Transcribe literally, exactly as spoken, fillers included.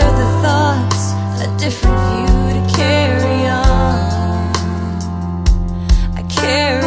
the thoughts, a different view to carry on. I carry